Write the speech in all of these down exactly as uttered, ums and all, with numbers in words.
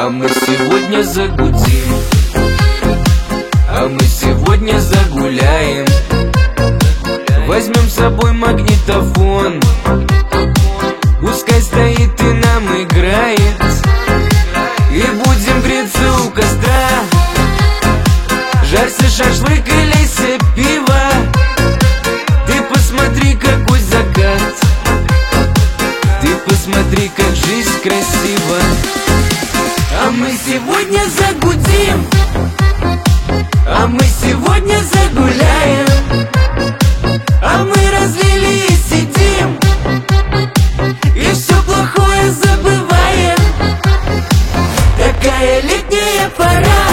А мы сегодня загудим, а мы сегодня загуляем. Возьмем с собой магнитофон, пускай стоит и нам играет. И будем греться у костра, жарься шашлык и лейся пиво. Ты посмотри, какой закат, ты посмотри, как жизнь красива. А мы сегодня загудим, а мы сегодня загуляем. А мы разлили и сидим, и все плохое забываем. Такая летняя пора,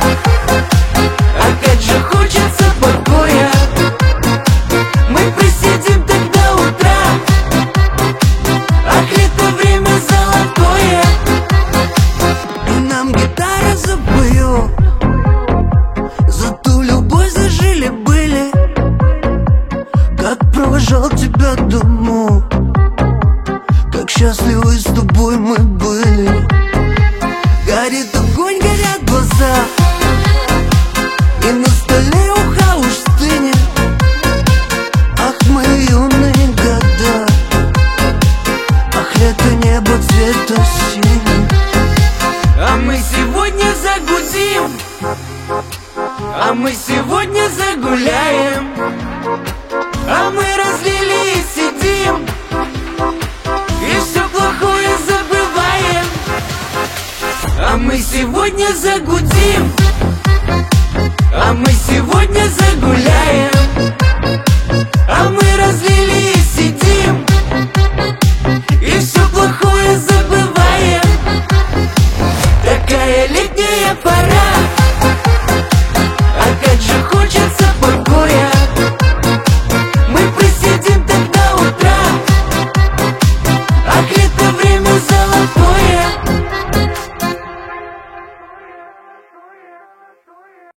а как же хочется покоя. Мы просидим так до утра, ах, лето время золотое. И нам гитара запоет за ту любовь, зажили-были. Как провожал тебя домой, как счастливы с тобой мы были. Горит огонь, горят глаза,